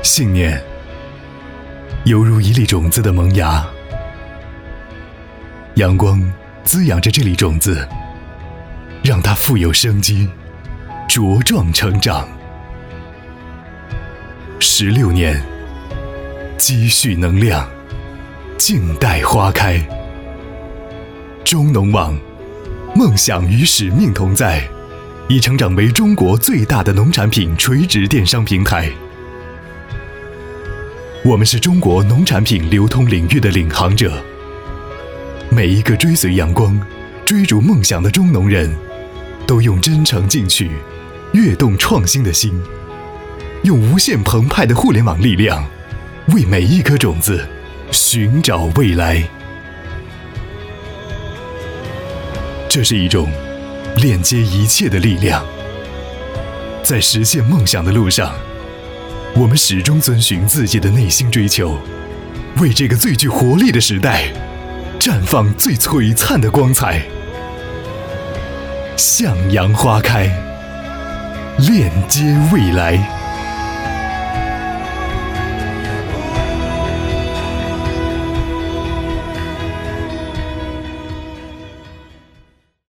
信念犹如一粒种子的萌芽，阳光滋养着这粒种子，让它富有生机，茁壮成长。16年，积蓄能量，静待花开。中农网，梦想与使命同在，已成长为中国最大的农产品垂直电商平台。我们是中国农产品流通领域的领航者，每一个追随阳光、追逐梦想的中农人，都用真诚进取、跃动创新的心，用无限澎湃的互联网力量，为每一颗种子寻找未来。这是一种链接一切的力量，在实现梦想的路上，我们始终遵循自己的内心追求，为这个最具活力的时代绽放最璀璨的光彩。向阳花开，链接未来。